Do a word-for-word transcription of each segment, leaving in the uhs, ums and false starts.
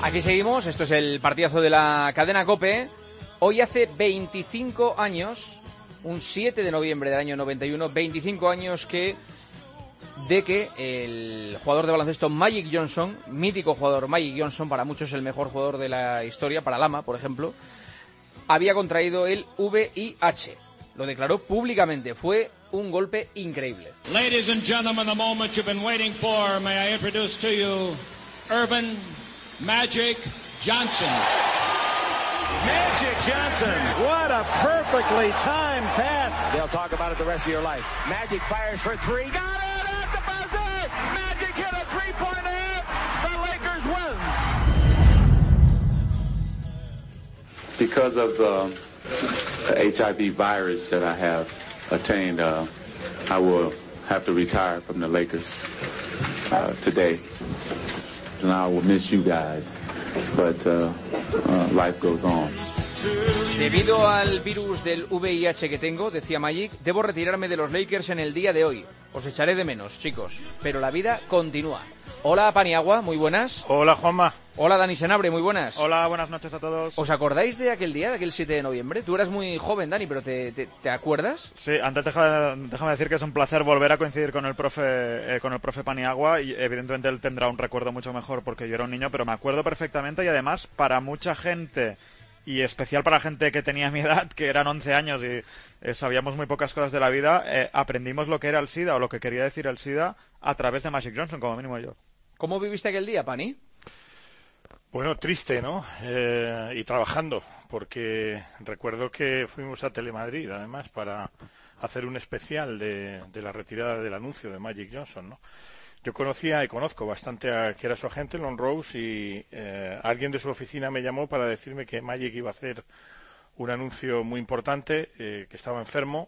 Aquí seguimos, esto es el partidazo de la cadena COPE. Hoy hace veinticinco años, un siete de noviembre del año noventa y uno, veinticinco años que de que el jugador de baloncesto Magic Johnson, mítico jugador Magic Johnson, para muchos el mejor jugador de la historia, para Lama, por ejemplo, había contraído el V I H. Lo declaró públicamente, fue un golpe increíble. Ladies and gentlemen, the moment you've been waiting for, may I introduce to you Earvin Magic Johnson. Magic Johnson, what a perfectly timed pass. They'll talk about it the rest of your life. Magic fires for three, got it at the buzzer. Magic hit a three-pointer. The Lakers win. Because of the H I V virus that I have attained, uh, I will have to retire from the Lakers uh, today. And I will miss you guys, but uh, uh, life goes on. Debido al virus del V I H que tengo, decía Magic, debo retirarme de los Lakers en el día de hoy. Os echaré de menos, chicos, pero la vida continúa. Hola, Paniagua, muy buenas. Hola, Juanma. Hola, Dani Senabre, muy buenas. Hola, buenas noches a todos. ¿Os acordáis de aquel día, de aquel siete de noviembre? Tú eras muy joven, Dani, pero ¿te, te, te acuerdas? Sí, antes deja, déjame decir que es un placer volver a coincidir con el profe eh, con el profe Paniagua, y evidentemente él tendrá un recuerdo mucho mejor porque yo era un niño, pero me acuerdo perfectamente, y además para mucha gente, y especial para gente que tenía mi edad, que eran once años y eh, sabíamos muy pocas cosas de la vida, eh, aprendimos lo que era el SIDA o lo que quería decir el SIDA a través de Magic Johnson, como mínimo yo. ¿Cómo viviste aquel día, Pani? Bueno, triste, ¿no? Eh, y trabajando, porque recuerdo que fuimos a Telemadrid, además, para hacer un especial de, de la retirada del anuncio de Magic Johnson, ¿no? Yo conocía y conozco bastante a que era su agente, Lon Rose, y eh, alguien de su oficina me llamó para decirme que Magic iba a hacer un anuncio muy importante, eh, que estaba enfermo,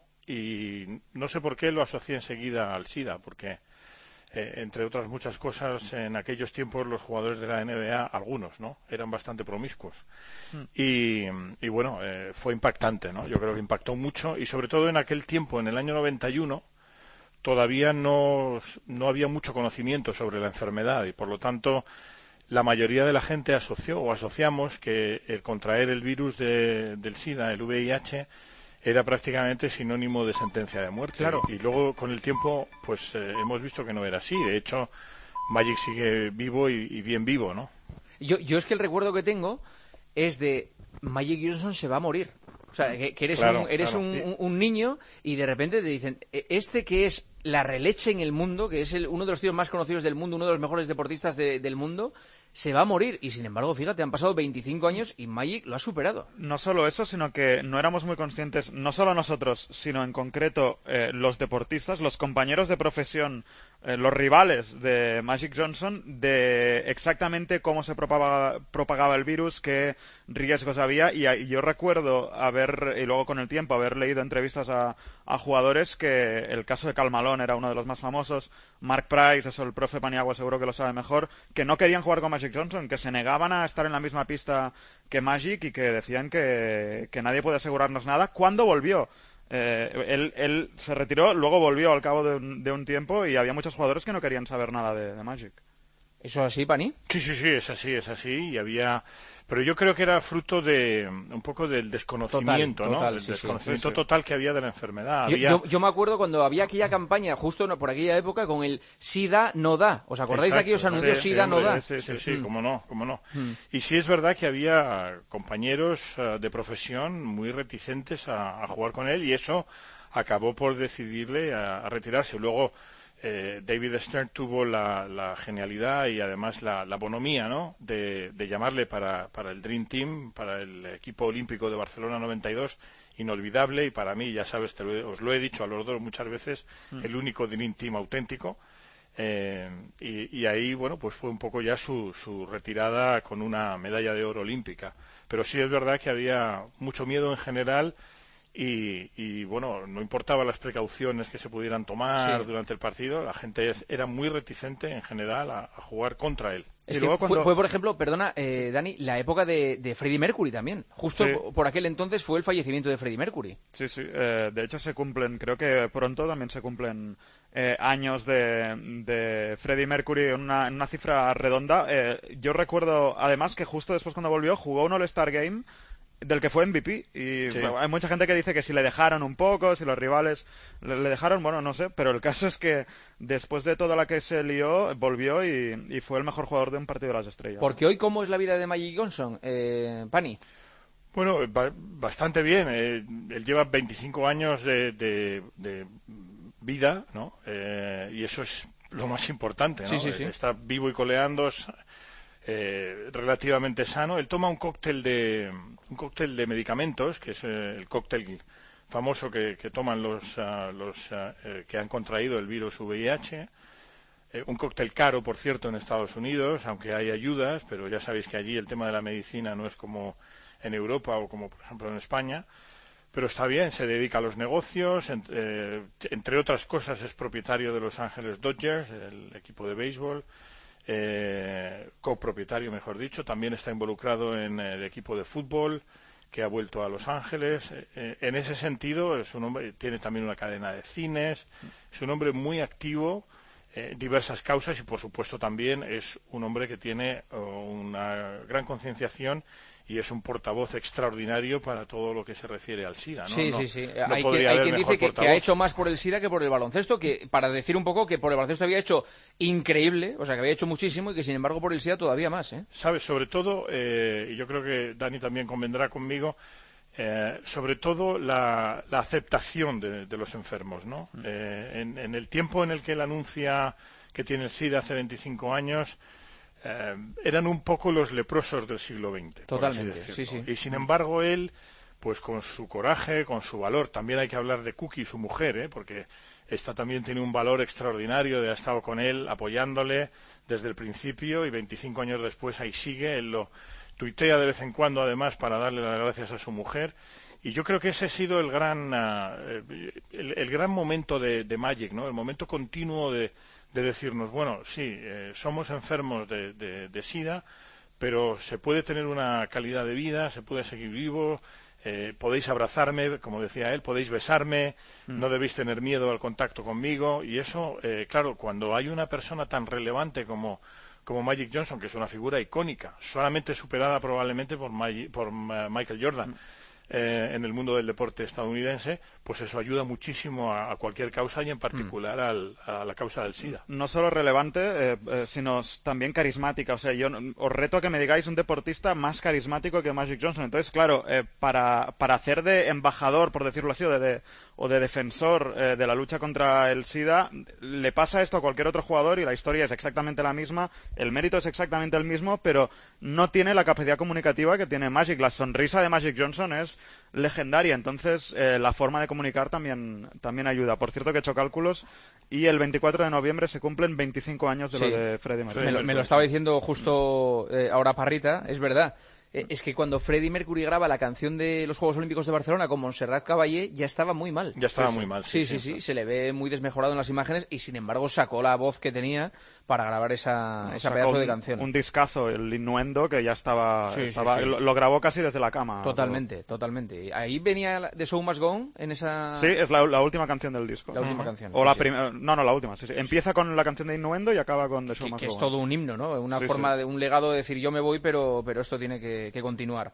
y no sé por qué lo asocié enseguida al SIDA, porque Eh, entre otras muchas cosas, en aquellos tiempos los jugadores de la N B A, algunos, ¿no?, eran bastante promiscuos. Mm. Y, y bueno, eh, fue impactante, ¿no? Yo creo que impactó mucho, y sobre todo en aquel tiempo, en el año noventa y uno, todavía no, no había mucho conocimiento sobre la enfermedad, y por lo tanto la mayoría de la gente asoció o asociamos que el contraer el virus de, del SIDA, el V I H, era prácticamente sinónimo de sentencia de muerte. Claro. Y luego, con el tiempo, pues eh, hemos visto que no era así. De hecho, Magic sigue vivo y, y bien vivo, ¿no? Yo, yo es que el recuerdo que tengo es de Magic Johnson se va a morir. O sea, que, que eres, claro, un, eres claro. un, un, un niño y de repente te dicen, este que es la releche en el mundo, que es el, uno de los tíos más conocidos del mundo, uno de los mejores deportistas de, del mundo, se va a morir. Y sin embargo, fíjate, han pasado veinticinco años y Magic lo ha superado. No solo eso, sino que no éramos muy conscientes, no solo nosotros, sino en concreto eh, los deportistas, los compañeros de profesión, eh, los rivales de Magic Johnson, de exactamente cómo se propagaba, propagaba el virus, qué riesgos había. Y, y yo recuerdo haber, y luego con el tiempo, haber leído entrevistas a, a jugadores, que el caso de Karl Malone era uno de los más famosos, Mark Price, eso el profe Paniagua seguro que lo sabe mejor, que no querían jugar con Magic Johnson, que se negaban a estar en la misma pista que Magic y que decían que, que nadie puede asegurarnos nada. ¿Cuándo volvió? Eh, él, él se retiró, luego volvió al cabo de un, de un tiempo, y había muchos jugadores que no querían saber nada de, de Magic. ¿Eso es así, Pani? Sí, sí, sí, es así, es así, y había... Pero yo creo que era fruto de un poco del desconocimiento, total, total, ¿no? El sí, desconocimiento sí, sí. total que había de la enfermedad. Yo, Había... yo, yo me acuerdo cuando había aquella campaña, justo por aquella época, con el SIDA no da. ¿Os acordáis Exacto, de aquellos anuncios sí, SIDA hombre, no da? Sí, sí, sí, Mm. cómo no, cómo no. Mm. Y sí es verdad que había compañeros uh, de profesión muy reticentes a, a jugar con él, y eso acabó por decidirle a, a retirarse. Luego eh, David Stern tuvo la, la genialidad y además la, la bonomía, ¿no?, de, de llamarle para, para el Dream Team, para el equipo olímpico de Barcelona noventa y dos, inolvidable, y para mí, ya sabes, te lo, os lo he dicho a los dos muchas veces, mm. el único Dream Team auténtico. Eh, y, y ahí, bueno, pues fue un poco ya su, su retirada con una medalla de oro olímpica. Pero sí es verdad que había mucho miedo en general. Y, y bueno, no importaba las precauciones que se pudieran tomar sí. durante el partido, la gente era muy reticente en general a, a jugar contra él. Es y que luego fue, cuando... fue, por ejemplo, perdona, eh, Dani, la época de, de Freddie Mercury también. Justo Sí. por aquel entonces fue el fallecimiento de Freddie Mercury. Sí, sí. Eh, de hecho, se cumplen, creo que pronto también se cumplen eh, años de, de Freddie Mercury en una, en una cifra redonda. Eh, yo recuerdo, además, que justo después cuando volvió jugó un All-Star Game del que fue M V P. Y Sí. bueno, hay mucha gente que dice que si le dejaron un poco, si los rivales le, le dejaron, bueno, no sé. Pero el caso es que después de toda la que se lió, volvió y, y fue el mejor jugador de un partido de las estrellas. Porque hoy, ¿cómo es la vida de Magic Johnson, eh, Pani? Bueno, ba- bastante bien. Eh, él lleva veinticinco años de, de- de vida, ¿no? Eh, y eso es lo más importante, ¿no? Sí, sí, sí. Eh, Está vivo y coleando, s- eh, relativamente sano. Él toma un cóctel de un cóctel de medicamentos, que es eh, el cóctel famoso que, que toman los, ah, los ah, eh, que han contraído el virus V I H. Eh, un cóctel caro, por cierto, en Estados Unidos, aunque hay ayudas, pero ya sabéis que allí el tema de la medicina no es como en Europa o como, por ejemplo, en España. Pero está bien, se dedica a los negocios, en- eh, entre otras cosas es propietario de Los Ángeles Dodgers, el equipo de béisbol, eh, copropietario, mejor dicho, también está involucrado en el equipo de fútbol que ha vuelto a Los Ángeles. Eh, en ese sentido, es un hombre, tiene también una cadena de cines, es un hombre muy activo, eh, diversas causas y, por supuesto, también es un hombre que tiene oh, una gran concienciación y es un portavoz extraordinario para todo lo que se refiere al SIDA, ¿no? Sí, No- sí, sí. no hay quien, podría hay haber quien mejor dice que, que portavoz. ha hecho más por el SIDA que por el baloncesto, que para decir un poco que por el baloncesto había hecho increíble, o sea, que había hecho muchísimo y que, sin embargo, por el SIDA todavía más, ¿eh? ¿Sabes? Sobre todo, eh, y yo creo que Dani también convendrá conmigo, eh, sobre todo la, la aceptación de, de los enfermos, ¿no? Eh, en, en el tiempo en el que él anuncia que tiene el SIDA hace veinticinco años, eh, eran un poco los leprosos del siglo veinte. por así Totalmente, decirlo. sí, sí. Y sin embargo él, pues con su coraje, con su valor, también hay que hablar de Cookie, su mujer, ¿eh? Porque esta también tiene un valor extraordinario de ha estado con él, apoyándole desde el principio y veinticinco años después ahí sigue, él lo tuitea de vez en cuando además para darle las gracias a su mujer. Y yo creo que ese ha sido el gran, uh, el, el gran momento de, de Magic, ¿no? El momento continuo de, de decirnos, bueno, sí, eh, somos enfermos de, de, de SIDA, pero se puede tener una calidad de vida, se puede seguir vivo, eh, podéis abrazarme, como decía él, podéis besarme, mm. no debéis tener miedo al contacto conmigo. Y eso, eh, claro, cuando hay una persona tan relevante como, como Magic Johnson, que es una figura icónica, solamente superada probablemente por, Magic, por uh, Michael Jordan, mm. Eh, en el mundo del deporte estadounidense, pues eso ayuda muchísimo a, a cualquier causa y en particular mm. al, a la causa del SIDA. No solo relevante, eh, eh, sino también carismática. O sea, yo os reto a que me digáis un deportista más carismático que Magic Johnson. Entonces, claro, eh, para, para hacer de embajador, por decirlo así, o de, de, o de defensor eh, de la lucha contra el SIDA, le pasa esto a cualquier otro jugador y la historia es exactamente la misma, el mérito es exactamente el mismo, pero no tiene la capacidad comunicativa que tiene Magic. La sonrisa de Magic Johnson es legendaria, entonces eh, la forma de comunicar también, también ayuda. Por cierto que he hecho cálculos y el veinticuatro de noviembre se cumplen veinticinco años de sí. lo de Freddie Mercury. Me lo, me lo estaba diciendo justo eh, ahora Parrita, es verdad. Eh, es que cuando Freddie Mercury graba la canción de los Juegos Olímpicos de Barcelona con Montserrat Caballé, ya estaba muy mal. Ya estaba sí, muy sí. mal. Sí, sí, sí, sí, se le ve muy desmejorado en las imágenes y sin embargo sacó la voz que tenía para grabar esa, no, esa pedazo un, de canción. Un discazo, el Innuendo, que ya estaba... Sí, estaba sí, sí. Lo, lo grabó casi desde la cama. Totalmente, todo. totalmente. Ahí venía The Show Must Go On en esa... Sí, es la, la última canción del disco. La última uh-huh. canción. O sí, la sí. primera... No, no, la última. Sí, sí. Empieza con la canción de Innuendo y acaba con The Show que, Must que Go es On. todo un himno, ¿no? Una sí, forma sí. de un legado de decir yo me voy, pero, pero esto tiene que, que continuar.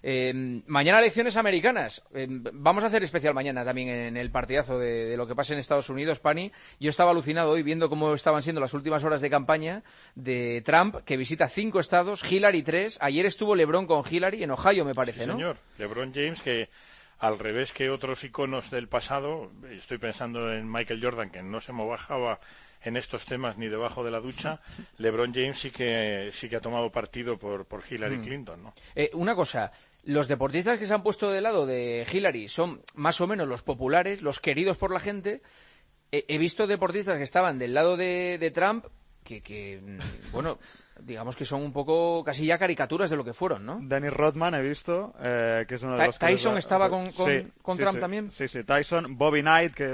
Eh, mañana elecciones americanas. Eh, vamos a hacer especial mañana también en el partidazo de, de lo que pasa en Estados Unidos, Pani. Yo estaba alucinado hoy viendo cómo estaban siendo las últimas horas de campaña de Trump, que visita cinco estados, Hillary tres. Ayer estuvo LeBron con Hillary en Ohio, me parece, sí, ¿no? Señor, LeBron James, que al revés que otros iconos del pasado, estoy pensando en Michael Jordan, que no se mojaba en estos temas ni debajo de la ducha, LeBron James sí que sí que ha tomado partido por, por Hillary mm. Clinton, ¿no? Eh, una cosa, los deportistas que se han puesto del lado de Hillary son más o menos los populares, los queridos por la gente. Eh, he visto deportistas que estaban del lado de, de Trump que, que, bueno, digamos que son un poco casi ya caricaturas de lo que fueron, ¿no? Dennis Rodman he visto, eh, que es uno de los... Tyson que estaba con, con, sí, con sí, Trump sí, también. Sí, sí, Tyson. Bobby Knight, que es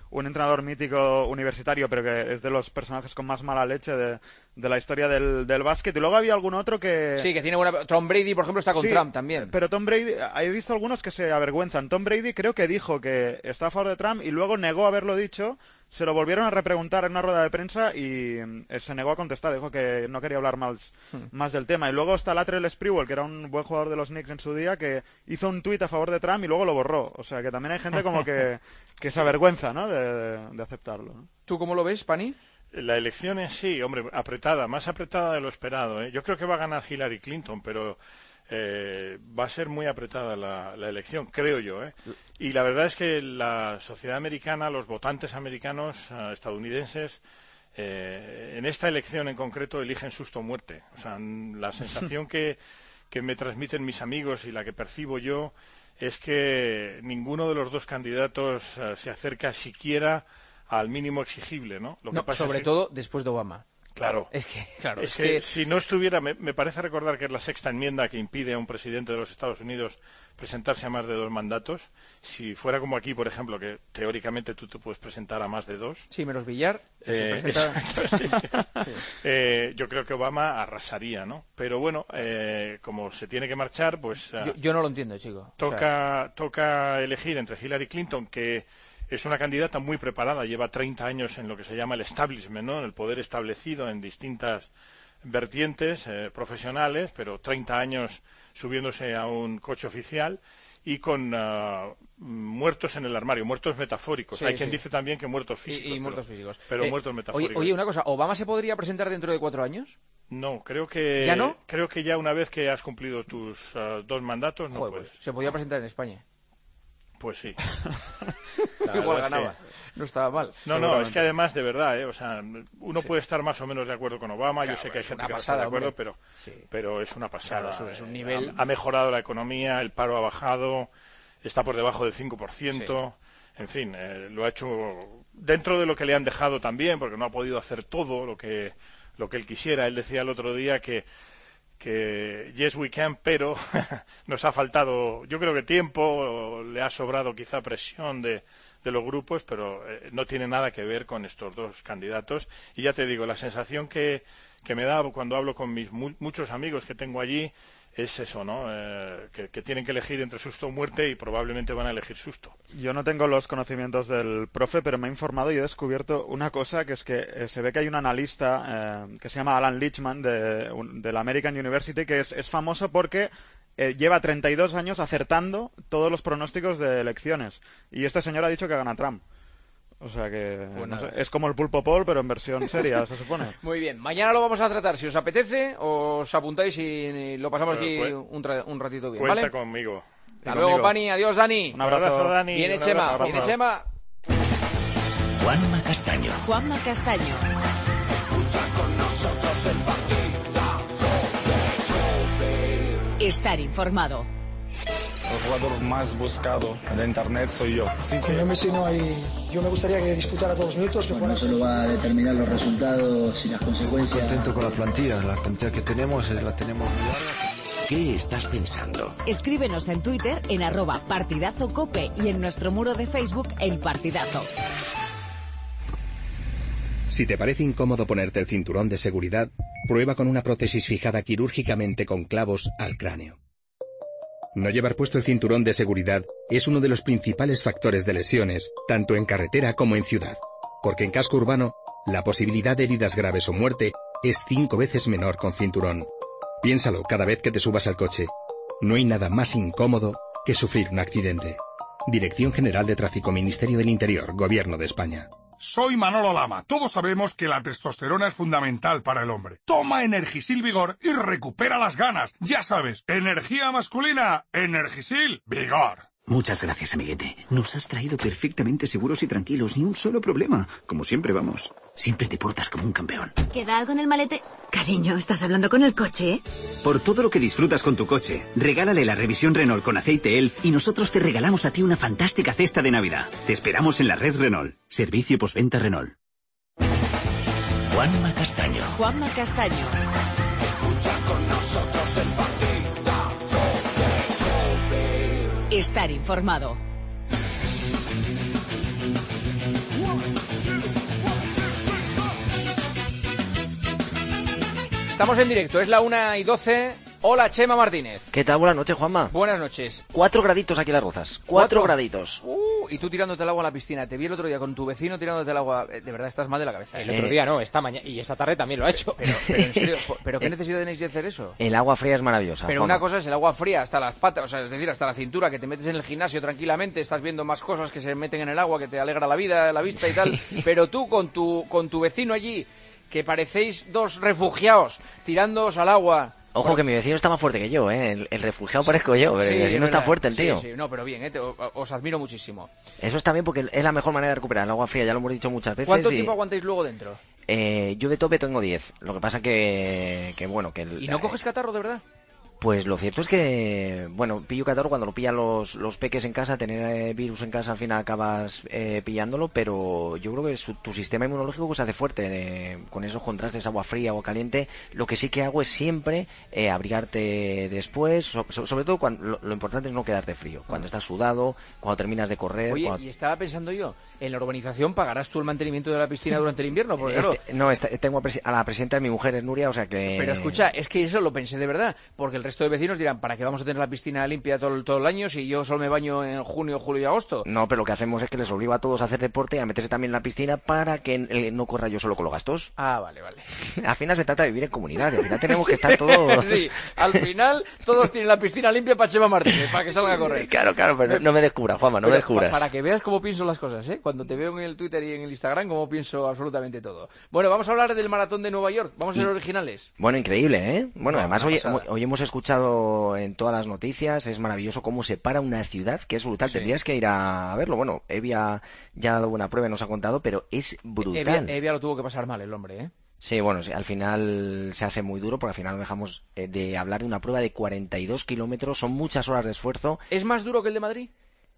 un entrenador mítico universitario, pero que es de los personajes con más mala leche de, de la historia del, del básquet. Y luego había algún otro que... Sí, que tiene buena... Tom Brady, por ejemplo, está con sí, Trump también. Pero Tom Brady, he visto algunos que se avergüenzan. Tom Brady creo que dijo que está a favor de Trump y luego negó haberlo dicho. Se lo volvieron a repreguntar en una rueda de prensa y eh, se negó a contestar. Dijo que no quería hablar más, hmm. más del tema. Y luego está Latrell Sprewell, que era un buen jugador de los Knicks en su día, que hizo un tuit a favor de Trump y luego lo borró. O sea que también hay gente como que, que se avergüenza, ¿no?, de, de, de aceptarlo, ¿no? ¿Tú cómo lo ves, Pani? La elección en sí, hombre, apretada, más apretada de lo esperado, ¿eh? Yo creo que va a ganar Hillary Clinton, pero eh, va a ser muy apretada la, la elección, creo yo, ¿eh? Y la verdad es que la sociedad americana, los votantes americanos, uh, estadounidenses, eh, en esta elección en concreto eligen susto o muerte. O sea, la sensación que, que me transmiten mis amigos y la que percibo yo es que ninguno de los dos candidatos uh, se acerca siquiera al mínimo exigible, ¿no? Lo que no, pasa sobre es que... todo después de Obama. Claro. Es que, claro, es, es que, que si no estuviera, me, me parece recordar que es la sexta enmienda que impide a un presidente de los Estados Unidos presentarse a más de dos mandatos. Si fuera como aquí, por ejemplo, que teóricamente tú te puedes presentar a más de dos. Sí, menos Villar. Eh, presenta... exacto, sí, sí. Sí. Eh, yo creo que Obama arrasaría, ¿no? Pero bueno, eh, como se tiene que marchar, pues... Yo, yo no lo entiendo, chico. Toca, o sea... toca elegir entre Hillary Clinton, que es una candidata muy preparada, lleva treinta años en lo que se llama el establishment, ¿no?, en el poder establecido en distintas vertientes eh, profesionales, pero treinta años subiéndose a un coche oficial y con uh, muertos en el armario, muertos metafóricos. Sí, Hay sí. quien dice también que muertos físicos. Y, y pero, muertos físicos. Pero eh, muertos metafóricos. Oye, oye, una cosa, ¿Obama se podría presentar dentro de cuatro años? No, creo que... ¿Ya no? Creo que ya una vez que has cumplido tus uh, dos mandatos, no Joder, puedes. Pues, se podía presentar en España. Pues sí. Igual ganaba. Que... No estaba mal. No, no, es que además, de verdad, ¿eh? O sea, uno sí. puede estar más o menos de acuerdo con Obama. Claro, yo sé que hay gente que pasada, no está de acuerdo, pero, sí. pero es una pasada. Claro, es un nivel... ha, ha mejorado la economía, el paro ha bajado, está por debajo del cinco por ciento. Sí. En fin, eh, lo ha hecho dentro de lo que le han dejado también, porque no ha podido hacer todo lo que, lo que él quisiera. Él decía el otro día que que yes we can, pero nos ha faltado, yo creo que tiempo, le ha sobrado quizá presión de, de los grupos, pero eh, no tiene nada que ver con estos dos candidatos. Y ya te digo, la sensación que, que me da cuando hablo con mis mu muchos amigos que tengo allí es eso, ¿no? Eh, que, que tienen que elegir entre susto o muerte y probablemente van a elegir susto. Yo no tengo los conocimientos del profe, pero me he informado y he descubierto una cosa, que es que eh, se ve que hay un analista eh, que se llama Alan Lichtman de, un, de la American University, que es, es famoso porque eh, lleva treinta y dos años acertando todos los pronósticos de elecciones. Y este señor ha dicho que gana Trump. O sea que pues no sé, es como el Pulpo Paul, pero en versión seria, se supone. Muy bien, mañana lo vamos a tratar. Si os apetece, os apuntáis y lo pasamos aquí bueno, un, un ratito bien. Cuenta ¿vale? conmigo. Hasta luego, conmigo. Pani. Adiós, Dani. Un abrazo, un abrazo Dani. Viene un Chema. Abrazo, Viene Chema. Juanma Castaño. Juanma Castaño. Escucha con nosotros el partido. Estar informado. El jugador más buscado de internet soy yo. Así que... Con Messi no hay... Yo me gustaría que disputara todos los minutos. Que bueno, no solo va a determinar los resultados y las consecuencias. Contento con la plantilla, la plantilla que tenemos, la tenemos muy larga. ¿Qué estás pensando? Escríbenos en Twitter en arroba partidazocope y en nuestro muro de Facebook El Partidazo. Si te parece incómodo ponerte el cinturón de seguridad, prueba con una prótesis fijada quirúrgicamente con clavos al cráneo. No llevar puesto el cinturón de seguridad es uno de los principales factores de lesiones, tanto en carretera como en ciudad, porque en casco urbano, la posibilidad de heridas graves o muerte es cinco veces menor con cinturón. Piénsalo cada vez que te subas al coche. No hay nada más incómodo que sufrir un accidente. Dirección General de Tráfico, Ministerio del Interior, Gobierno de España. Soy Manolo Lama. Todos sabemos que la testosterona es fundamental para el hombre. Toma Energisil Vigor y recupera las ganas. Ya sabes, energía masculina, Energisil Vigor. Muchas gracias, amiguete. Nos has traído perfectamente seguros y tranquilos, ni un solo problema. Como siempre vamos. Siempre te portas como un campeón. ¿Queda algo en el malete? Cariño, ¿estás hablando con el coche, eh? Por todo lo que disfrutas con tu coche, regálale la revisión Renault con aceite E L F y nosotros te regalamos a ti una fantástica cesta de Navidad. Te esperamos en la red Renault. Servicio postventa Renault. Juanma Castaño. Juanma Castaño. Escucha con nosotros el partido. Estar informado. Estamos en directo, es la una y doce. Hola, Chema Martínez. ¿Qué tal? Buenas noches, Juanma. Buenas noches. Cuatro graditos aquí en Las Rozas. Cuatro, Cuatro graditos. Uh, y tú tirándote el agua a la piscina. Te vi el otro día con tu vecino tirándote el agua. De verdad, estás mal de la cabeza. El eh. otro día no, esta mañana y esta tarde también lo ha hecho. Pero, pero en serio, ¿pero qué necesidad tenéis de hacer eso? El agua fría es maravillosa. Pero Juanma. una cosa es el agua fría hasta las patas, o sea, es decir, hasta la cintura, que te metes en el gimnasio tranquilamente, estás viendo más cosas que se meten en el agua, que te alegra la vida, la vista y tal. Pero tú con tu, con tu vecino allí, que parecéis dos refugiados tirándoos al agua. Ojo, que mi vecino está más fuerte que yo, ¿eh? El, el refugiado parezco yo, pero sí, mi vecino está fuerte, el tío. Sí, sí, no, pero bien, ¿eh? Te, os admiro muchísimo. Eso está bien porque es la mejor manera de recuperar el agua fría, ya lo hemos dicho muchas veces. ¿Cuánto y... tiempo aguantáis luego dentro? Eh, yo de tope tengo diez, lo que pasa que, que bueno, que... El, ¿Y no coges catarro de verdad? Pues lo cierto es que, bueno, pillo catarro cuando lo pillan los, los peques en casa, tener eh, virus en casa al final acabas eh, pillándolo, pero yo creo que su, tu sistema inmunológico pues, se hace fuerte eh, con esos contrastes, agua fría, agua caliente. Lo que sí que hago es siempre eh, abrigarte después, so, so, sobre todo cuando lo, lo importante es no quedarte frío, cuando estás sudado, cuando terminas de correr. Oye, cuando... y estaba pensando yo, en la urbanización pagarás tú el mantenimiento de la piscina durante el invierno, porque este, claro... No, este, tengo a la presidenta de mi mujer, es Nuria, o sea que... Pero escucha, es que eso lo pensé de verdad, porque el resto de vecinos dirán, ¿para qué vamos a tener la piscina limpia todo, todo el año si yo solo me baño en junio, julio y agosto? No, pero lo que hacemos es que les obligo a todos a hacer deporte y a meterse también en la piscina para que eh, no corra yo solo con los gastos. Ah, vale, vale. Al final se trata de vivir en comunidad, y al final tenemos sí, que estar todos... Sí, al final todos tienen la piscina limpia para Chema Martínez, para que salga a correr. Claro, claro, pero no, no me descubras, Juanma, no pero me descubras. Pa para que veas cómo pienso las cosas, ¿eh? Cuando te veo en el Twitter y en el Instagram, cómo pienso absolutamente todo. Bueno, vamos a hablar del maratón de Nueva York, vamos a ser y... originales. Bueno, increíble, ¿eh? Bueno, no, además hoy, hoy hemos escuchado en todas las noticias, es maravilloso cómo se para una ciudad, que es brutal. Sí. Tendrías que ir a verlo. Bueno, Evia ya ha dado buena prueba y nos ha contado, pero es brutal. Evia, Evia lo tuvo que pasar mal el hombre, ¿eh? Sí, bueno, sí, al final se hace muy duro, porque al final no dejamos eh, de hablar de una prueba de cuarenta y dos kilómetros, son muchas horas de esfuerzo. ¿Es más duro que el de Madrid?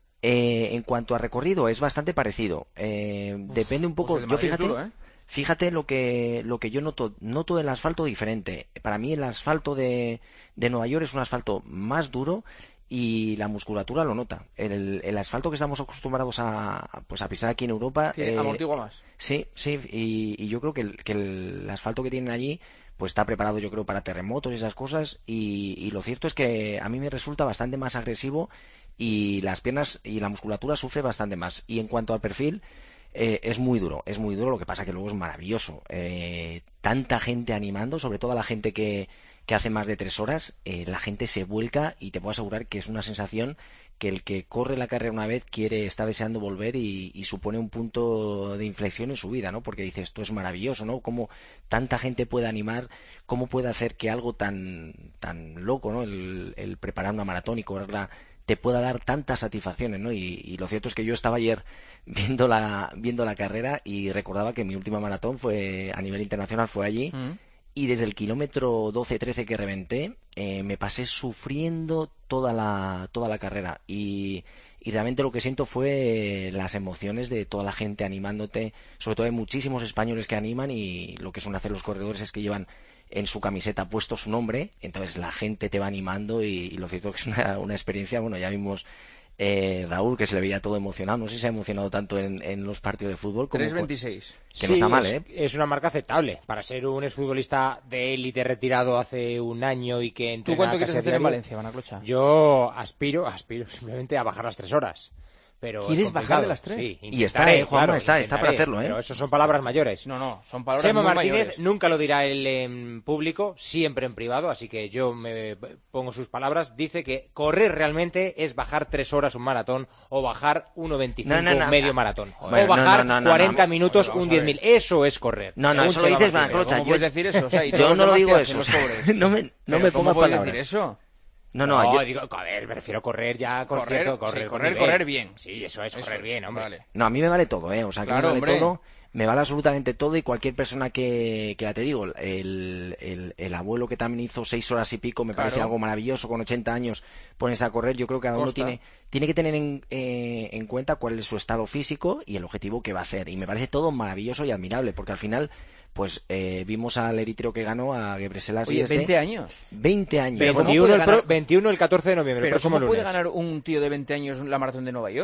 Eh, en cuanto a recorrido, es bastante parecido. Eh, Uf, depende un poco... Pues el de Madrid yo fíjate, es duro, ¿eh? Fíjate lo que lo que yo noto, noto el asfalto diferente. Para mí el asfalto de, de Nueva York es un asfalto más duro y la musculatura lo nota. El, el asfalto que estamos acostumbrados a, pues a pisar aquí en Europa... Sí, eh, amortigua más. Sí, sí, y, y yo creo que, el, que el asfalto que tienen allí pues está preparado, yo creo, para terremotos y esas cosas, y, y lo cierto es que a mí me resulta bastante más agresivo y las piernas y la musculatura sufre bastante más. Y en cuanto al perfil... Eh, es muy duro, es muy duro, lo que pasa que luego es maravilloso. Eh, tanta gente animando, sobre todo a la gente que, que hace más de tres horas, eh, la gente se vuelca y te puedo asegurar que es una sensación que el que corre la carrera una vez quiere, está deseando volver y, y supone un punto de inflexión en su vida, ¿no? Porque dice, esto es maravilloso, ¿no? Cómo tanta gente puede animar, cómo puede hacer que algo tan, tan loco, ¿no? El, el preparar una maratón y correrla te pueda dar tantas satisfacciones, ¿no? Y, y lo cierto es que yo estaba ayer viendo la viendo la carrera y recordaba que mi última maratón fue a nivel internacional, fue allí, mm. y desde el kilómetro doce trece que reventé, eh, me pasé sufriendo toda la toda la carrera y, y realmente lo que siento fue las emociones de toda la gente animándote, sobre todo hay muchísimos españoles que animan y lo que suelen hacer los corredores es que llevan en su camiseta puesto su nombre, entonces la gente te va animando y, y lo cierto es que es una, una experiencia, bueno, ya vimos eh, Raúl que se le veía todo emocionado, no sé si se ha emocionado tanto en, en los partidos de fútbol como tres veintiséis. Que sí, no está mal, es, ¿eh? Es una marca aceptable para ser un exfutbolista de élite retirado hace un año y que entrena. ¿Tú cuánto quieres hacer hacer en Valencia, Manaclocha? Yo aspiro, aspiro simplemente a bajar las tres horas. Pero ¿quieres bajar de las tres? Sí, y está, eh, Juanma, claro, está, está para hacerlo, ¿eh? Pero eso son palabras mayores. No, no, son palabras Chema muy Martínez mayores. Nunca lo dirá él en público, siempre en privado, así que yo me pongo sus palabras. Dice que correr realmente es bajar tres horas un maratón o bajar uno veinticinco no, no, no, medio no. maratón. Bueno, o bajar no, no, no, cuarenta no, no, minutos no, no, un diez mil. Eso es correr. No, no, eso lo dices, Manaclocha. ¿Cómo puedes decir eso? O sea, yo no lo digo eso. No me, no me pongas palabras. ¿Cómo puedes decir eso? No, no, no yo... digo, a ver, me refiero a correr ya con correr, cierto, correr, sí, correr, correr bien. Sí, eso es, eso, correr bien, hombre. Vale. No, a mí me vale todo, ¿eh? O sea, que claro, me vale hombre. todo, me vale absolutamente todo y cualquier persona que, que ya te digo, el, el, el abuelo que también hizo seis horas y pico, me claro. parece algo maravilloso, con ochenta años pones a correr, yo creo que cada uno tiene, tiene que tener en, eh, en cuenta cuál es su estado físico y el objetivo que va a hacer. Y me parece todo maravilloso y admirable, porque al final... Pues eh, vimos al eritreo que ganó, a Gebreselassie. Oye, este, veinte años. veinte años. veintiuno, el, pro, veintiuno el catorce de noviembre. Pero ¿cómo lunes. puede ganar un tío de veinte años la maratón de Nueva York?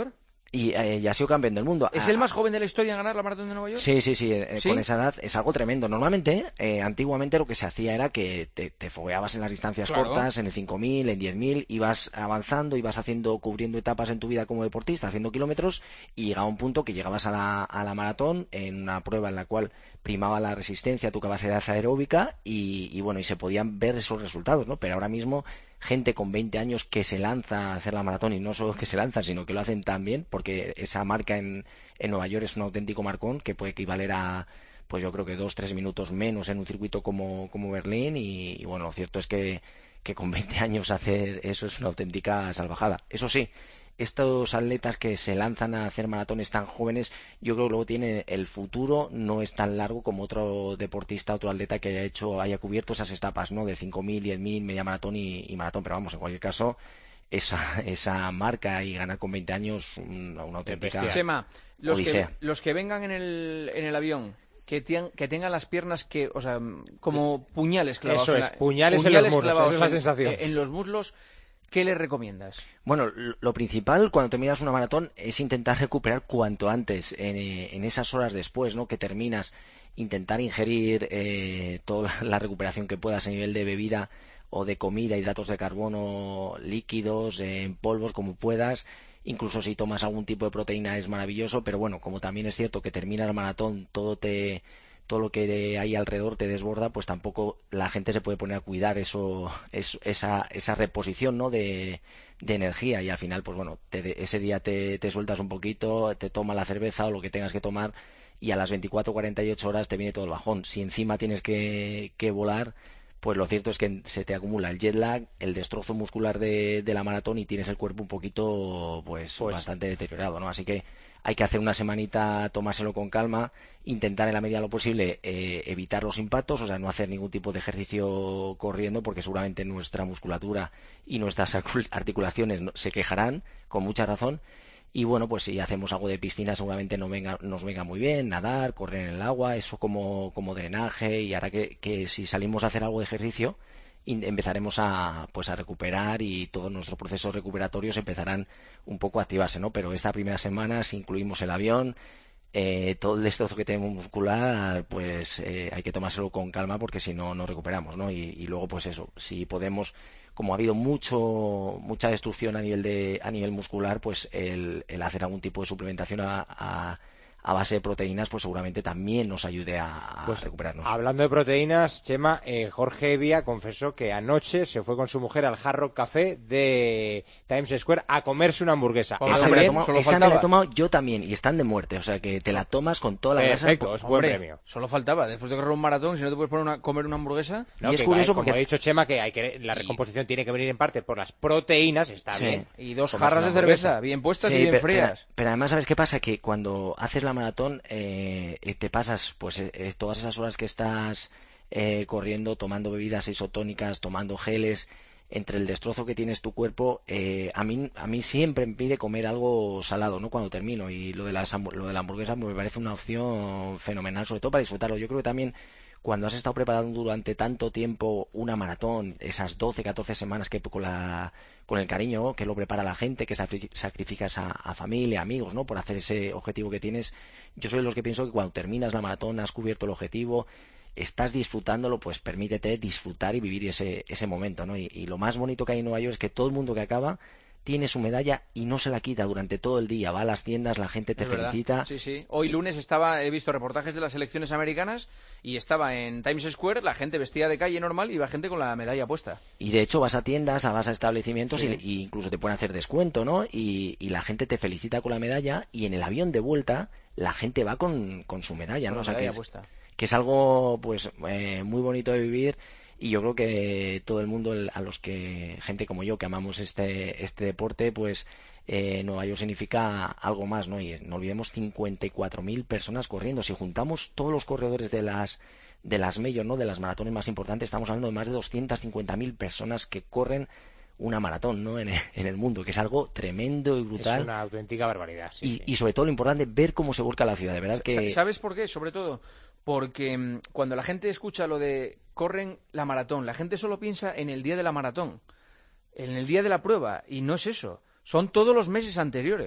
Y, eh, y ha sido campeón del mundo. ¿Es el más joven de la historia en ganar la maratón de Nueva York? Sí, sí, sí, eh, ¿Sí? Con esa edad es algo tremendo. Normalmente, eh, antiguamente lo que se hacía era que te, te fogueabas en las distancias Claro. cortas, en el cinco mil, en diez mil, ibas avanzando, ibas haciendo, cubriendo etapas en tu vida como deportista, haciendo kilómetros, y llegaba un punto que llegabas a la, a la maratón en una prueba en la cual primaba la resistencia, tu capacidad aeróbica, y, y bueno, y se podían ver esos resultados, ¿no? Pero ahora mismo gente con veinte años que se lanza a hacer la maratón, y no solo que se lanzan, sino que lo hacen tan bien, porque esa marca en, en Nueva York es un auténtico marcón que puede equivaler a, pues yo creo que dos, tres minutos menos en un circuito como, como Berlín, y, y bueno, lo cierto es que, que con veinte años hacer eso es una auténtica salvajada. Eso sí, estos atletas que se lanzan a hacer maratones tan jóvenes, yo creo que luego tienen el futuro, no es tan largo como otro deportista, otro atleta que haya hecho, haya cubierto esas etapas, ¿no? De cinco mil, diez mil, media maratón y, y maratón, pero vamos, en cualquier caso, esa, esa marca y ganar con veinte años, una, una auténtica Chema, los odisea. que, los que vengan en el, en el avión, que, tian, que tengan las piernas que, o sea, como puñales clavados. Eso en es, la, puñales, puñales en los muslos, clavados esa es la en, sensación. En los muslos, ¿qué le recomiendas? Bueno, lo principal cuando terminas una maratón es intentar recuperar cuanto antes, en, en esas horas después, ¿no? Que terminas, intentar ingerir eh, toda la recuperación que puedas a nivel de bebida o de comida, hidratos de carbono líquidos, eh, en polvos, como puedas. Incluso si tomas algún tipo de proteína es maravilloso, pero bueno, como también es cierto que termina el maratón, todo te todo lo que hay alrededor te desborda, pues tampoco la gente se puede poner a cuidar eso, eso esa, esa reposición, ¿no? de, de energía, y al final, pues bueno, te, ese día te, te sueltas un poquito, te tomas la cerveza o lo que tengas que tomar, y a las veinticuatro a cuarenta y ocho horas te viene todo el bajón. Si encima tienes que, que volar, pues lo cierto es que se te acumula el jet lag, el destrozo muscular de, de la maratón, y tienes el cuerpo un poquito, pues, pues bastante deteriorado, ¿no? Así que hay que hacer una semanita, tomárselo con calma, intentar en la medida de lo posible eh, evitar los impactos, o sea, no hacer ningún tipo de ejercicio corriendo, porque seguramente nuestra musculatura y nuestras articulaciones se quejarán, con mucha razón. Y bueno, pues si hacemos algo de piscina seguramente no venga, nos venga muy bien, nadar, correr en el agua, eso como, como drenaje, y hará que, que si salimos a hacer algo de ejercicio, empezaremos a pues a recuperar, y todos nuestros procesos recuperatorios empezarán un poco a activarse, ¿no? Pero esta primera semana, si incluimos el avión, eh, todo el destrozo que tenemos muscular, pues eh, hay que tomárselo con calma, porque si no, no recuperamos, ¿no? Y, y luego, pues eso, si podemos, como ha habido mucho mucha destrucción a nivel de a nivel muscular, pues el, el hacer algún tipo de suplementación a, a a base de proteínas, pues seguramente también nos ayude a, a pues, recuperarnos. Hablando de proteínas, Chema, eh, Jorge Evia confesó que anoche se fue con su mujer al Hard Rock Café de Times Square a comerse una hamburguesa. Esa, ¿Esa me, la he tomado, esa me la he tomado yo también, y están de muerte, o sea que te la tomas con toda la grasa. Perfecto, es buen premio. Solo faltaba, después de correr un maratón, si no te puedes poner una, comer una hamburguesa. No, y es que, curioso como porque ha dicho Chema, que hay que la recomposición y... tiene que venir en parte por las proteínas, está sí. bien. Y dos jarras de cerveza, bien puestas sí, y bien pero, frías. Pero, pero además, ¿sabes qué pasa? Que cuando haces la maratón, eh, Eh, te pasas pues eh, todas esas horas que estás eh, corriendo, tomando bebidas isotónicas, tomando geles, entre el destrozo que tienes tu cuerpo, eh, a mí a mí siempre me pide comer algo salado, ¿no? Cuando termino, y lo de las lo de la hamburguesa me parece una opción fenomenal, sobre todo para disfrutarlo. Yo creo que también cuando has estado preparando durante tanto tiempo una maratón, esas doce, catorce semanas que con la con el cariño que lo prepara la gente, que sacrificas a, a familia, amigos, ¿no? Por hacer ese objetivo que tienes. Yo soy de los que pienso que cuando terminas la maratón, has cubierto el objetivo, estás disfrutándolo, pues permítete disfrutar y vivir ese ese momento, ¿no? Y, y lo más bonito que hay en Nueva York es que todo el mundo que acaba tiene su medalla y no se la quita durante todo el día. Va a las tiendas, la gente te es felicita. Verdad. Sí, sí. Hoy lunes estaba, he visto reportajes de las selecciones americanas y estaba en Times Square la gente vestida de calle normal y va gente con la medalla puesta. Y de hecho vas a tiendas, vas a establecimientos sí. y, y incluso te pueden hacer descuento, ¿no? Y, y la gente te felicita con la medalla, y en el avión de vuelta la gente va con, con su medalla, ¿no? Con o sea, medalla que, puesta. Es, que es algo pues eh, muy bonito de vivir. Y yo creo que todo el mundo, a los que, gente como yo, que amamos este este deporte, pues eh, Nueva York significa algo más, ¿no? Y no olvidemos cincuenta y cuatro mil personas corriendo. Si juntamos todos los corredores de las de las major, ¿no? De las maratones más importantes, estamos hablando de más de doscientas cincuenta mil personas que corren una maratón, ¿no? En el, en el mundo, que es algo tremendo y brutal. Es una auténtica barbaridad, sí, y, sí. y sobre todo lo importante, ver cómo se vuelca la ciudad, de verdad que... ¿Sabes por qué? Sobre todo porque mmm, cuando la gente escucha lo de corren la maratón, la gente solo piensa en el día de la maratón, en el día de la prueba, y no es eso. Son todos los meses anteriores.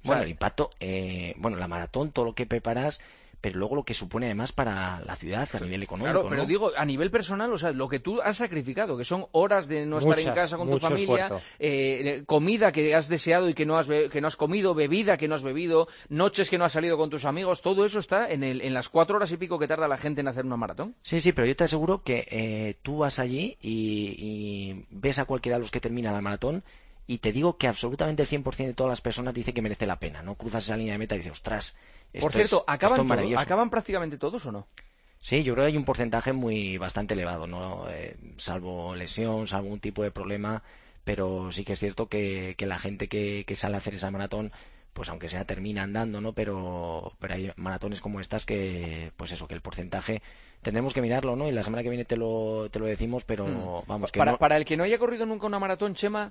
Bueno, sea, el impacto, eh, bueno, la maratón, todo lo que preparas, pero luego lo que supone además para la ciudad a nivel económico. Claro, pero ¿no? digo, a nivel personal, o sea, lo que tú has sacrificado, que son horas de no estar Muchas, en casa con tu mucho familia, eh, comida que has deseado y que no has, be- que no has comido, bebida que no has bebido, noches que no has salido con tus amigos, todo eso está en, el, en las cuatro horas y pico que tarda la gente en hacer una maratón. Sí, sí, pero yo te aseguro que eh, tú vas allí y, y ves a cualquiera de los que termina la maratón y te digo que absolutamente el cien por ciento de todas las personas dice que merece la pena, ¿no? Cruzas esa línea de meta y dices, ostras, esto Por cierto, es, ¿acaban, esto es todo- maravilloso. ¿acaban prácticamente todos o no? Sí, yo creo que hay un porcentaje muy bastante elevado, ¿no? Eh, salvo lesión, salvo un tipo de problema, pero sí que es cierto que, que la gente que, que sale a hacer esa maratón, pues aunque sea termina andando, ¿no? Pero, pero hay maratones como estas que, pues eso, que el porcentaje tendremos que mirarlo, ¿no? Y la semana que viene te lo, te lo decimos, pero Mm. vamos, que para, no... para el que no haya corrido nunca una maratón, Chema,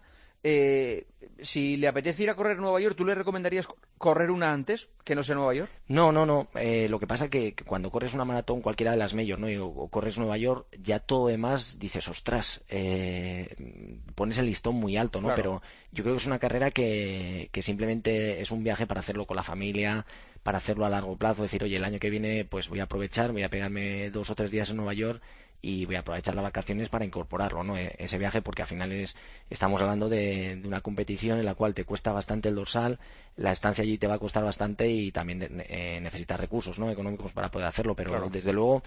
eh, si le apetece ir a correr Nueva York, ¿tú le recomendarías co- correr una antes que no sea Nueva York? No, no, no. Eh, lo que pasa que, que cuando corres una maratón, cualquiera de las majors, ¿no? Y, o, o corres Nueva York, ya todo demás dices, ostras, eh, pones el listón muy alto, ¿no? Claro. Pero yo creo que es una carrera que, que simplemente es un viaje para hacerlo con la familia, para hacerlo a largo plazo, decir, oye, el año que viene pues voy a aprovechar, voy a pegarme dos o tres días en Nueva York y voy a aprovechar las vacaciones para incorporarlo, ¿no? E- ese viaje, porque al final es, estamos hablando de, de una competición en la cual te cuesta bastante el dorsal, la estancia allí te va a costar bastante y también eh, necesitas recursos, ¿no? Económicos para poder hacerlo, pero Claro. desde luego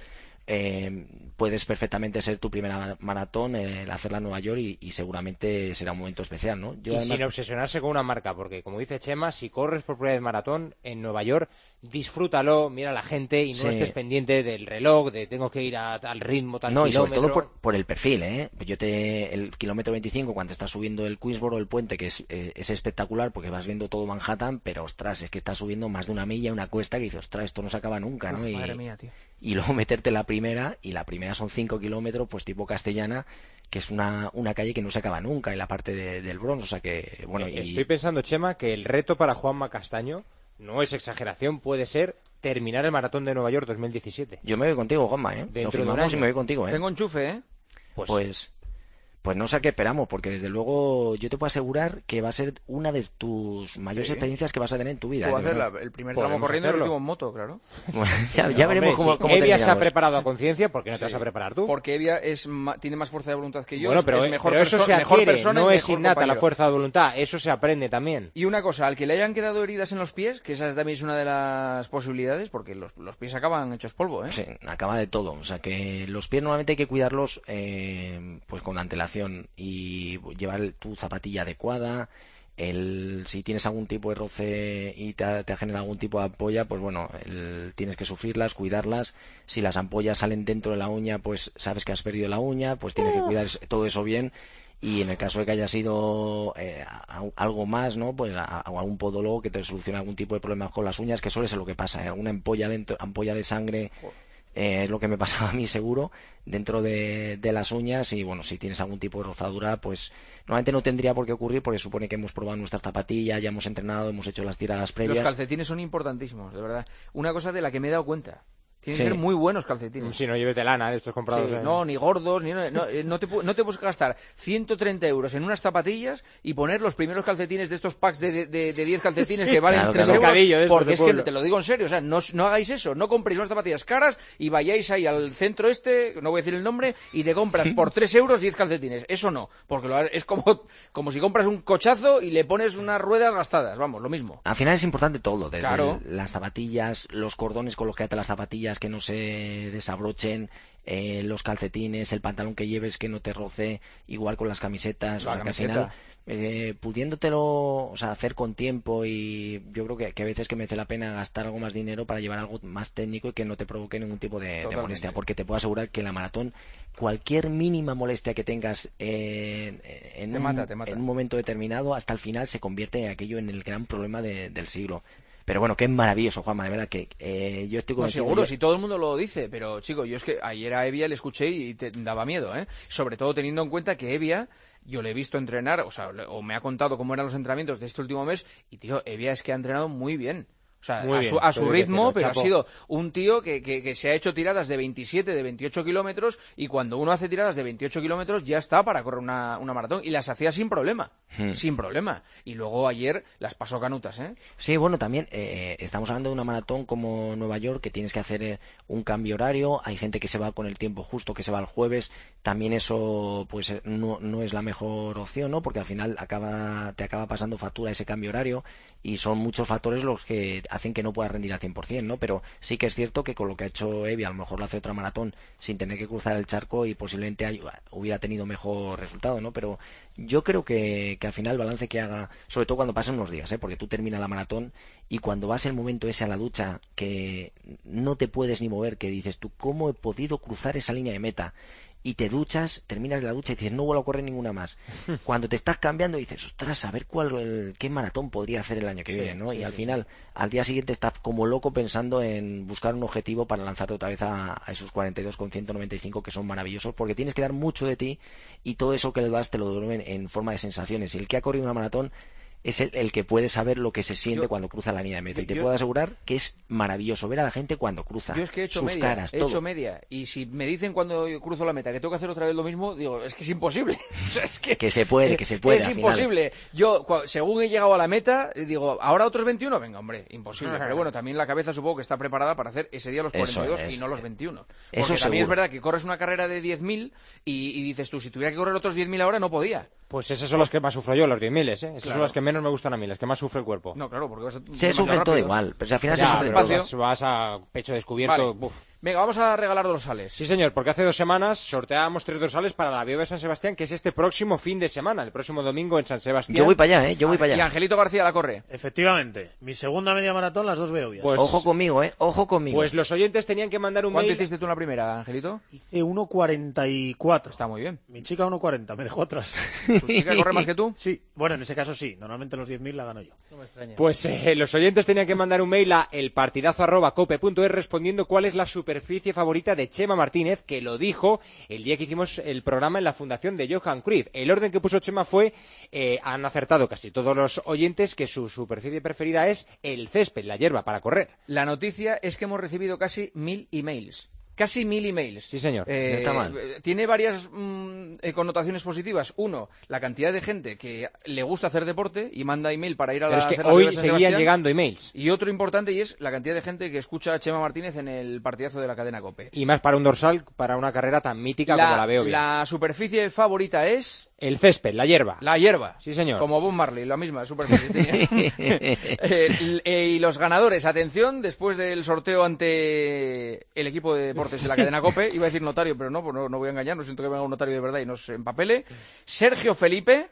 eh, puedes perfectamente ser tu primera maratón, eh, el hacerla en Nueva York y, y seguramente será un momento especial, ¿no? Yo y además- sin obsesionarse con una marca, porque como dice Chema, si corres por primera vez maratón en Nueva York, disfrútalo, mira a la gente y no Sí. estés pendiente del reloj, de tengo que ir a tal ritmo, tal No, y kilómetro. sobre todo por, por el perfil, ¿eh? Yo te, el kilómetro veinticinco, cuando estás subiendo el Queensboro, el puente, que es, eh, es espectacular porque vas viendo todo Manhattan, pero ostras, es que estás subiendo más de una milla, una cuesta, que dices, ostras, esto no se acaba nunca, ¿no? Uf, Y, madre mía, tío. y luego meterte la primera, y la primera son cinco kilómetros, pues tipo Castellana, que es una, una calle que no se acaba nunca en la parte de- del Bronx, o sea que, bueno, y... Estoy pensando, Chema, que el reto para Juanma Castaño no es exageración, puede ser terminar el maratón de Nueva York dos mil diecisiete. Yo me voy contigo, Juanma, ¿eh? Lo Dentro de un firmamos y año. me voy contigo, ¿eh? Tengo enchufe, ¿eh? Pues, Pues, pues no sé a qué esperamos, porque desde luego yo te puedo asegurar que va a ser una de tus mayores Sí. experiencias que vas a tener en tu vida. Puedo ¿eh? De hacer la- verdad. el primer Podemos tramo corriendo y el hacerlo. último en moto, claro. Bueno, ya, ya No, veremos hombre, cómo, si cómo Evia se ha terminamos. preparado a conciencia, ¿por qué no te Sí. vas a preparar tú? Porque Evia es ma- tiene más fuerza de voluntad que yo. Bueno, es- pero, es mejor pero eso perso- se mejor adquiere, persona y no es mejor innata la compañero. fuerza de voluntad, eso se aprende también. Y una cosa, al que le hayan quedado heridas en los pies, que esa también es una de las posibilidades, porque los, los pies acaban hechos polvo, ¿eh? Sí, acaba de todo. O sea que los pies normalmente hay que cuidarlos eh, pues con antelación y llevar el- tu zapatilla adecuada. El, si tienes algún tipo de roce y te ha, te ha generado algún tipo de ampolla, pues bueno, el- tienes que sufrirlas, cuidarlas. Si las ampollas salen dentro de la uña, pues sabes que has perdido la uña, pues tienes que cuidar es- todo eso bien. Y en el caso de que haya sido eh, a- a- algo más, ¿no? Pues a, a algún podólogo que te solucione algún tipo de problema con las uñas, que suele ser lo que pasa, ¿eh? Alguna ampolla dentro, ampolla de sangre, eh, es lo que me pasaba a mí seguro, dentro de, de las uñas. Y bueno, si tienes algún tipo de rozadura, pues normalmente no tendría por qué ocurrir, porque supone que hemos probado nuestras zapatillas, ya hemos entrenado, hemos hecho las tiradas previas. Los calcetines son importantísimos, de verdad. Una cosa de la que me he dado cuenta. Tienen Sí. que ser muy buenos calcetines. Si no lleves de lana, de estos comprados. Sí, en- no, ni gordos, ni no, no, eh, no te, pu- no te puedes gastar ciento treinta euros en unas zapatillas y poner los primeros calcetines de estos packs de, de, de, de diez calcetines Sí. que valen Claro, tres claro. euros, Bocadillo de estos porque de es que pueblo. te lo digo en serio, o sea, no, no hagáis eso, no compréis unas zapatillas caras y vayáis ahí al centro este, no voy a decir el nombre, y te compras por tres euros diez calcetines, eso no, porque lo ha- es como, como si compras un cochazo y le pones unas ruedas gastadas, vamos, lo mismo. Al final es importante todo, desde Claro. el- las zapatillas, los cordones con los que atas las zapatillas que no se desabrochen, eh, los calcetines, el pantalón que lleves que no te roce, igual con las camisetas, La o sea que al camiseta. final eh, pudiéndotelo, o sea, hacer con tiempo, y yo creo que, que a veces que merece la pena gastar algo más dinero para llevar algo más técnico y que no te provoque ningún tipo de, de Totalmente. molestia, porque te puedo asegurar que en la maratón cualquier mínima molestia que tengas eh, en, Te un, mata, te mata. en un momento determinado, hasta el final se convierte en aquello en el gran problema de- del siglo. Pero bueno, que es maravilloso, Juanma, de verdad que eh, yo estoy No, convencido. seguro, yo- si todo el mundo lo dice, pero chico, yo es que ayer a Evia le escuché y te daba miedo, ¿eh? Sobre todo teniendo en cuenta que Evia, yo le he visto entrenar, o sea, le- o me ha contado cómo eran los entrenamientos de este último mes, y tío, Evia es que ha entrenado muy bien. O sea, Muy a bien, su, a su ritmo, pero chapo. ha sido un tío que, que, que se ha hecho tiradas de veintisiete, de veintiocho kilómetros, y cuando uno hace tiradas de veintiocho kilómetros ya está para correr una, una maratón, y las hacía sin problema, hmm. sin problema. Y luego ayer las pasó canutas, ¿eh? Sí, bueno, también eh, estamos hablando de una maratón como Nueva York, que tienes que hacer eh, un cambio horario, hay gente que se va con el tiempo justo, que se va el jueves, también eso pues no, no es la mejor opción, ¿no? Porque al final acaba te acaba pasando factura ese cambio horario, y son muchos factores los que hacen que no pueda rendir al cien por ciento, ¿no? Pero sí que es cierto que con lo que ha hecho Evi, a lo mejor lo hace otra maratón sin tener que cruzar el charco y posiblemente hay, hubiera tenido mejor resultado, ¿no? Pero yo creo que, que al final el balance que haga, sobre todo cuando pasen unos días, ¿eh? Porque tú terminas la maratón y cuando vas el momento ese a la ducha que no te puedes ni mover, que dices tú, ¿cómo he podido cruzar esa línea de meta? Y te duchas, terminas la ducha y dices, no vuelvo a correr ninguna más. Cuando te estás cambiando dices, ostras, a ver cuál, el, qué maratón podría hacer el año que sí, viene, ¿no? Sí, y al sí, final, sí. al día siguiente estás como loco pensando en buscar un objetivo para lanzarte otra vez a, a esos cuarenta y dos con ciento noventa y cinco que son maravillosos, porque tienes que dar mucho de ti y todo eso que le das te lo duermen en forma de sensaciones. Y el que ha corrido una maratón es el, el que puede saber lo que se siente yo, cuando cruza la línea de meta. Y te yo, puedo asegurar que es maravilloso ver a la gente cuando cruza. Yo es que he hecho sus media, caras, he todo. hecho media. Y si me dicen cuando yo cruzo la meta que tengo que hacer otra vez lo mismo, digo, es que es imposible. O sea, es que, que se puede, que se puede. Es imposible. Final. Yo, según he llegado a la meta, digo, ¿ahora otros veintiuno? Venga, hombre, imposible. Pero bueno, también la cabeza supongo que está preparada para hacer ese día los cuarenta y dos es, y no los veintiuno. Porque eso también seguro. Es verdad que corres una carrera de diez mil y, y dices tú, si tuviera que correr otros diez mil ahora, no podía. Pues esos son los que más sufro yo, los diez mil, ¿eh? Esos claro. son los que menos me gustan a mí, los que más sufre el cuerpo. No, claro, porque vas a... Se sufre todo igual, pero si al final ya, se sufre todo. Vas, vas a pecho descubierto, vale. Venga, vamos a regalar dorsales. Sí, señor, porque hace dos semanas sorteábamos tres dorsales para la Biobia de San Sebastián, que es este próximo fin de semana, el próximo domingo en San Sebastián. Yo voy para allá, ¿eh? Yo voy para allá. Y Angelito García la corre. Efectivamente. Mi segunda media maratón, las dos Biobias. Pues, ojo conmigo, ¿eh? Ojo conmigo. Pues los oyentes tenían que mandar un ¿Cuánto mail... ¿Cuánto hiciste tú en la primera, Angelito? Hice uno cuarenta y cuatro. Está muy bien. Mi chica uno cuarenta, me dejó atrás. ¿Tu chica corre más que tú? Sí. Bueno, en ese caso sí. Normalmente los diez mil la gano yo. No me extraña. Pues eh, los oyentes tenían que mandar un mail a elpartidazo arroba cope punto es respondiendo cuál es la superficie favorita de Chema Martínez, que lo dijo el día que hicimos el programa en la fundación de Johan Cruyff. El orden que puso Chema fue, eh, han acertado casi todos los oyentes que su superficie preferida es el césped, la hierba para correr. La noticia es que hemos recibido casi mil emails. Casi mil emails. Sí, señor. Eh, no está mal. Tiene varias mmm, connotaciones positivas. Uno, la cantidad de gente que le gusta hacer deporte y manda email para ir a la... Pero es que hoy seguían llegando emails. Y otro importante y es la cantidad de gente que escucha a Chema Martínez en el partidazo de la cadena COPE. Y más para un dorsal, para una carrera tan mítica la, como la Beovia. La superficie favorita es... El césped, la hierba. La hierba. Sí, señor. Como Bob Marley, la misma superficie. eh, eh, y los ganadores, atención, después del sorteo ante el equipo de deportes de la cadena COPE, iba a decir notario, pero no, pues no, no voy a engañar, no siento que venga un notario de verdad y nos empapele. Sergio Felipe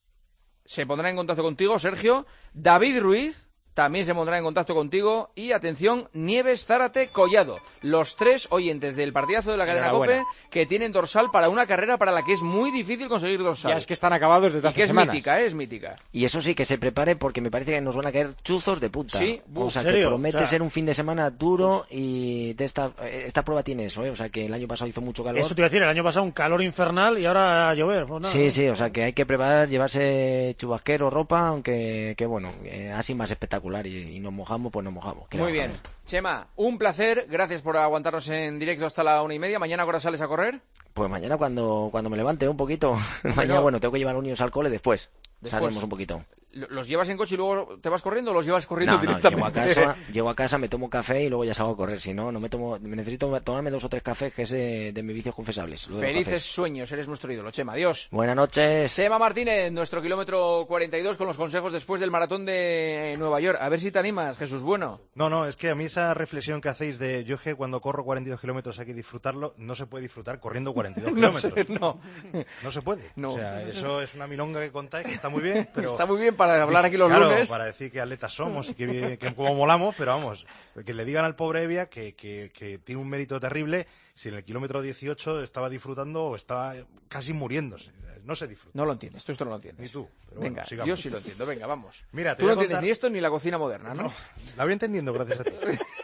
se pondrá en contacto contigo, Sergio. David Ruiz también se pondrá en contacto contigo. Y atención, Nieves Zárate Collado. Los tres oyentes del partidazo de la cadena COPE que tienen dorsal para una carrera para la que es muy difícil conseguir dorsal. Ya es que están acabados desde hace que es semanas. mítica, ¿eh? Es mítica. Y eso sí, que se prepare porque me parece que nos van a caer chuzos de puta. Sí, o sea, ¿serio? que promete o sea, ser un fin de semana duro y de esta, esta prueba tiene eso, ¿eh? O sea, que el año pasado hizo mucho calor. Eso te iba a decir, el año pasado un calor infernal y ahora a llover. Pues nada, sí, ¿no? sí, o sea, que hay que preparar, llevarse chubasquero, ropa, aunque, que bueno, eh, así más espectacular y, y nos mojamos, pues nos mojamos. Muy bien. Chema, un placer, gracias por aguantarnos en directo hasta la una y media. ¿Mañana ahora sales a correr? Pues mañana cuando, cuando me levante un poquito. Bueno, mañana, bueno, tengo que llevar a los niños al cole después. Después. Salimos un poquito. ¿Los llevas en coche y luego te vas corriendo o los llevas corriendo no, directamente? No, llego a casa, llego a casa, me tomo un café y luego ya salgo a correr. Si no, no me tomo, me necesito tomarme dos o tres cafés, que es de, de mis vicios confesables. Felices sueños, eres nuestro ídolo, Chema. Adiós. Buenas noches. Chema Martínez, nuestro kilómetro cuarenta y dos con los consejos después del maratón de Nueva York. A ver si te animas, Jesús Bueno. No, no, es que a mí esa reflexión que hacéis de yo que cuando corro cuarenta y dos kilómetros hay que disfrutarlo, no se puede disfrutar corriendo cuarenta y dos kilómetros. No, sé, no. No se puede. No. O sea, eso es una milonga que contáis, que está muy bien, pero... Está muy bien para hablar aquí los claro, lunes. Para decir que atletas somos y que, que como molamos, pero vamos, que le digan al pobre Evia que, que, que tiene un mérito terrible si en el kilómetro dieciocho estaba disfrutando o estaba casi muriéndose. No se disfruta. No lo entiendes, tú esto no lo entiendes. Ni tú. Pero venga, bueno, yo sí lo entiendo. Venga, vamos. Mira, te tú no contar... entiendes ni esto ni la cocina moderna, ¿no? No, la voy entendiendo gracias a ti.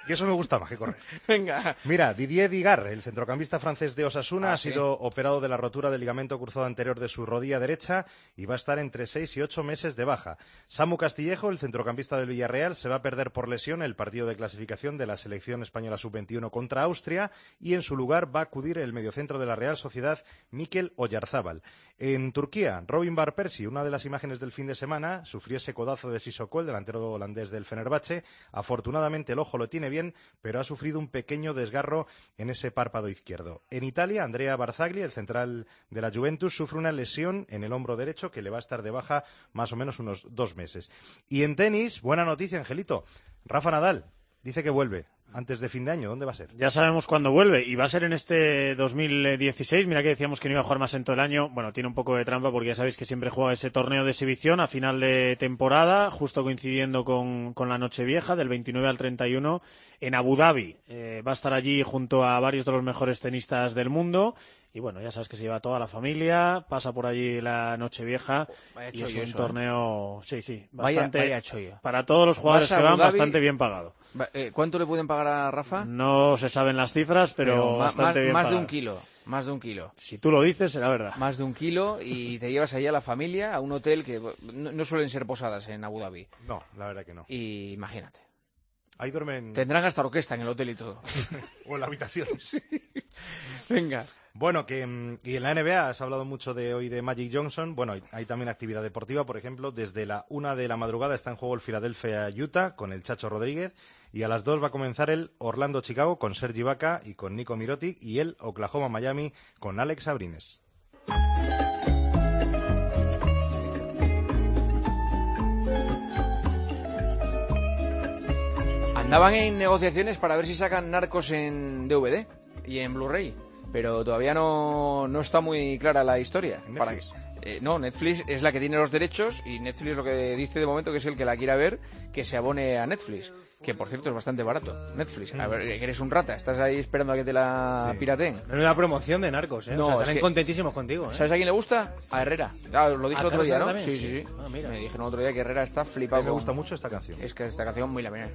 que eso me gusta más que correr. Venga. Mira, Didier Digard, el centrocampista francés de Osasuna, Ah, ha sí. sido operado de la rotura del ligamento cruzado anterior de su rodilla derecha y va a estar entre seis y ocho meses de baja. Samu Castillejo, el centrocampista del Villarreal, se va a perder por lesión el partido de clasificación de la selección española sub veintiuno contra Austria y en su lugar va a acudir el mediocentro de la Real Sociedad, Mikel Oyarzábal. En Turquía, Robin Van Persie, una de las imágenes del fin de semana, sufrió ese codazo de Sissoko, el delantero holandés del Fenerbahce. Afortunadamente el ojo lo tiene bien, pero ha sufrido un pequeño desgarro en ese párpado izquierdo. En Italia, Andrea Barzagli, el central de la Juventus, sufre una lesión en el hombro derecho que le va a estar de baja más o menos unos dos meses. Y en tenis, buena noticia, Angelito. Rafa Nadal dice que vuelve antes de fin de año. ¿Dónde va a ser? Ya sabemos cuándo vuelve y va a ser en este dos mil dieciséis. Mira que decíamos que no iba a jugar más en todo el año. Bueno, tiene un poco de trampa porque ya sabéis que siempre juega ese torneo de exhibición a final de temporada, justo coincidiendo con, con la Nochevieja, del veintinueve al treinta y uno en Abu Dhabi. Eh, va a estar allí junto a varios de los mejores tenistas del mundo. Y bueno, ya sabes que se lleva toda la familia, pasa por allí la Nochevieja Vaya y es chollo un eso, torneo, sí, sí, Vaya- bastante, vaya chollo. para todos los jugadores Vas que a van, Abu Dhabi- bastante bien pagado. Va- eh, ¿Cuánto le pueden pagar a Rafa? No se saben las cifras, pero, ma- bastante más, bien más de pagado. un kilo. Más de un kilo. Si tú lo dices, será verdad. Más de un kilo y te llevas allí a la familia a un hotel que no, no suelen ser posadas en Abu Dhabi. No, la verdad que no. Y imagínate. Ahí duermen... Tendrán hasta orquesta en el hotel y todo. o en la habitación. Venga. Bueno, que mm, y en la N B A has hablado mucho de hoy de Magic Johnson. Bueno, hay, hay también actividad deportiva, por ejemplo, desde la una de la madrugada está en juego el Philadelphia Utah con el Chacho Rodríguez y a las dos va a comenzar el Orlando Chicago con Sergi Ibaka y con Nico Mirotic y el Oklahoma Miami con Alex Abrines. Andaban en negociaciones para ver si sacan Narcos en D V D y en Blu-ray, pero todavía no, no está muy clara la historia. Para, eh, no, Netflix es la que tiene los derechos y Netflix lo que dice de momento que es el que la quiera ver, que se abone a Netflix, que por cierto es bastante barato. Netflix, a ver, que eres un rata, estás ahí esperando a que te la Sí. pirateen. Menuda promoción de Narcos, ¿eh? No, o sea, es están que- contentísimos contigo, ¿eh? ¿Sabes a quién le gusta? A Herrera. Ah, lo dije ¿A el otro día, Carlos ¿no? también? Sí, sí, sí. Ah, mira. Me dijeron el otro día que Herrera está flipado. Me con- gusta mucho esta canción. Es que esta canción muy la mía.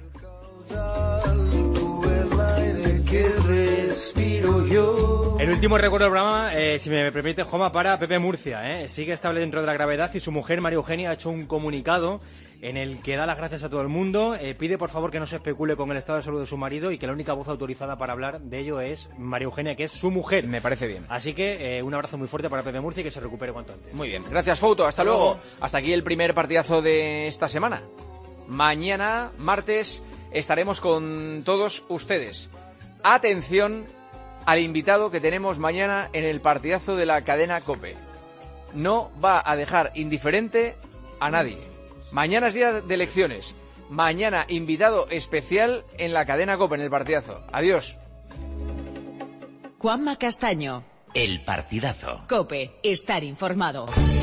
El último recuerdo del programa, eh, si me permite, Joma, para Pepe Murcia. ¿eh? Sigue estable dentro de la gravedad y su mujer, María Eugenia, ha hecho un comunicado en el que da las gracias a todo el mundo. Eh, pide, por favor, que no se especule con el estado de salud de su marido y que la única voz autorizada para hablar de ello es María Eugenia, que es su mujer. Me parece bien. Así que eh, un abrazo muy fuerte para Pepe Murcia y que se recupere cuanto antes. Muy bien. Gracias, Fouto. Hasta luego. Hasta aquí el primer partidazo de esta semana. Mañana, martes, estaremos con todos ustedes. Atención al invitado que tenemos mañana en el partidazo de la cadena COPE. No va a dejar indiferente a nadie. Mañana es día de elecciones. Mañana invitado especial en la cadena COPE, en el partidazo. Adiós. Juanma Castaño. El partidazo. COPE. Estar informado.